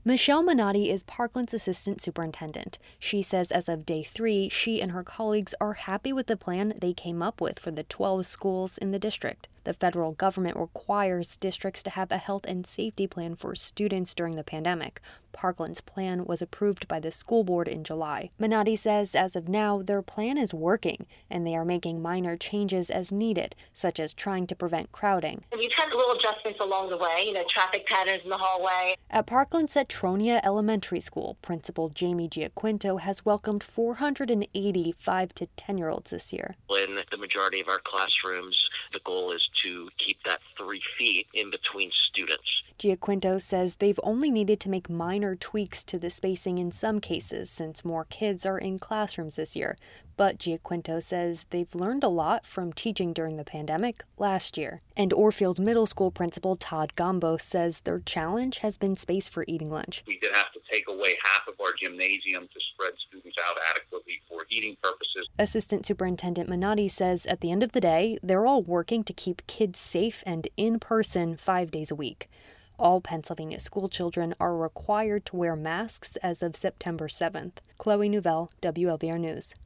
Michelle Minotti is Parkland's assistant superintendent. She says as of day 3, she and her colleagues are happy with the plan they came up with for the 12 schools in the district. The federal government requires districts to have a health and safety plan for students during the pandemic. Parkland's plan was approved by the school board in July. Minotti says as of now, their plan is working, and they are making minor changes as needed, such as trying to prevent crowding. We've had little adjustments along the way, traffic patterns in the hallway. At Parkland's Cetronia Elementary School, Principal Jamie Giaquinto has welcomed 480 5 to 10-year-olds this year. In the majority of our classrooms, the goal is to keep that 3 feet in between students. Giaquinto says they've only needed to make minor tweaks to the spacing in some cases since more kids are in classrooms this year. But Giaquinto says they've learned a lot from teaching during the pandemic last year. And Orfield Middle School Principal Todd Gombo says their challenge has been space for eating lunch. We did have to take away half of our gymnasium to spread students out adequately for eating purposes. Assistant Superintendent Minotti says at the end of the day, they're all working to keep kids safe and in person 5 days a week. All Pennsylvania school children are required to wear masks as of September 7th. Chloe Nouvelle, WLBR News.